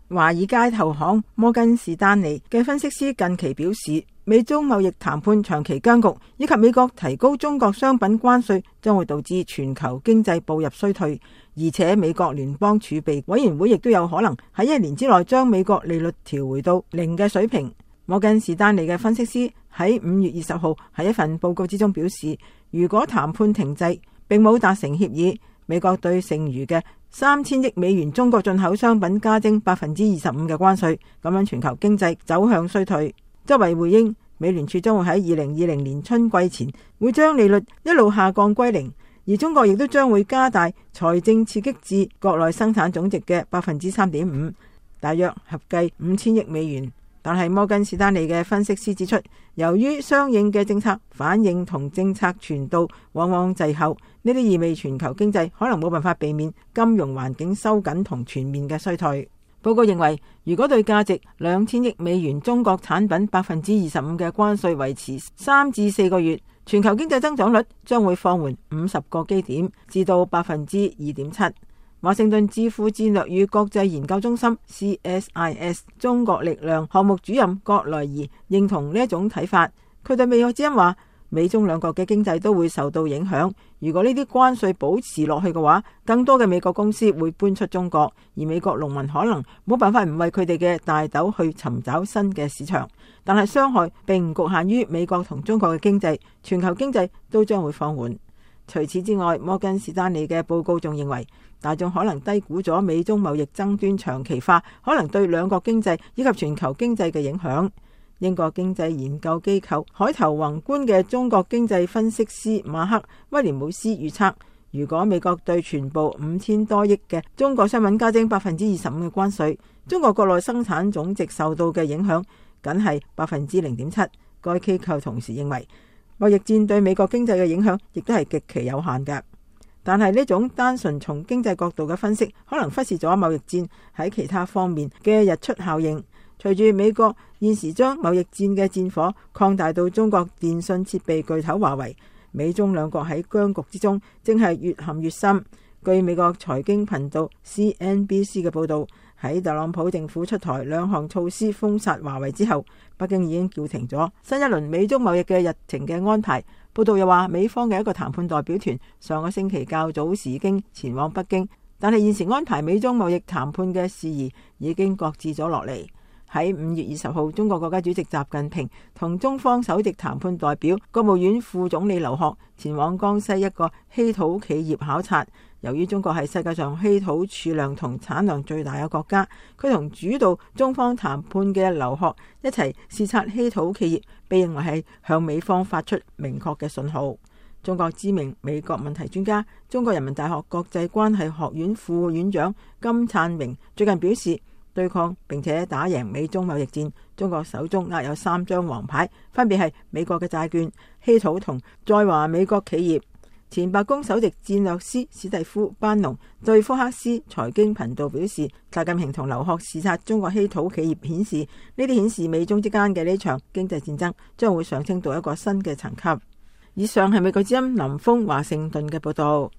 華爾街投行摩根士丹利嘅分析師近期表示，美中貿易談判長期僵局，以及美國提高中國商品關稅，將會導致全球經濟步入衰退，而且美國聯邦儲備委員會亦都有可能喺1年之內將美國利率調回到0嘅水平。摩根士丹利嘅分析師喺5月20號喺一份報告之中表示，如果談判停滯並冇達成協議，美國對剩餘嘅3000億美元中國進口商品加徵25%嘅關稅，咁樣全球經濟走向衰退。作為回應，美聯儲將會喺2020年春季前會將利率一路下降歸0，而中國亦都將會加大財政刺激至國內生產總值嘅3.5%，大約合計5000億美元。但係摩根士丹利嘅分析師指出，由於相應嘅政策反應同政策傳導往往滯後，呢啲意味全球經濟可能冇辦法避免金融環境收緊同全面嘅衰退。報告認為，如果對價值2000億美元中國產品25%嘅關稅維持3至4個月，全球經濟增長率將會放緩50個基點至到2.7%。華盛頓智庫戰略與國際研究中心 CSIS 中國力量項目主任郭萊儀認同呢一種睇法。佢對美國之音話，美中兩國嘅經濟都會受到影響。如果呢啲關稅保持落去嘅話，更多嘅美國公司會搬出中國，而美國農民可能冇辦法唔為佢哋嘅大豆去尋找新嘅市場。但係傷害並唔局限於美國同中國嘅經濟，全球經濟都將會放緩。除此之外，摩根士丹利嘅報告仲認為，大眾可能低估咗美中貿易爭端長期化可能對兩國經濟以及全球經濟嘅影響。英國經濟研究機構海投宏觀嘅中國經濟分析師馬克威廉姆斯預測，如果美國對全部5000多億嘅中國商品加徵25%嘅關稅，中國國內生產總值受到嘅影響僅係0.7%。該機構同時認為，貿易戰對美國經濟嘅影響亦都係極其有限嘅。但係呢種單純從經濟角度嘅分析，可能忽視咗貿易戰喺其他方面嘅日出效應。隨住美國現時將貿易戰嘅戰火擴大到中國電信設備巨頭華為，美中兩國喺僵局之中正係越陷越深。據美國財經頻道 CNBC 嘅報道，喺特朗普政府出台2項措施封殺華為之後，北京已經叫停咗新一輪美中貿易嘅日程嘅安排。報道又話，美方嘅一個談判代表團上個星期較早時已經前往北京，但係現時安排美中貿易談判嘅事宜已經擱置咗落嚟。喺5月20號，中國國家主席習近平同中方首席談判代表國務院副總理劉鶴前往江西一個稀土企業考察。由於中國係世界上稀土儲量同產量最大嘅國家，佢同主導中方談判嘅劉鶴一齊視察稀土企業，被認為係向美方發出明確嘅信號。中國知名美國問題專家、中國人民大學國際關係學院副院長金燦榮最近表示，對抗並且打贏美中貿易戰，中國手中握有3張王牌，分別係美國嘅債券、稀土同在華美國企業。前白宮首席戰略師史蒂夫班農對福克斯財經頻道表示，習近平同劉鶴視察中國稀土企業顯示，呢啲顯示美中之間嘅呢場經濟戰爭將會上升到一個新嘅層級。以上係美國之音林峰華盛頓嘅報道。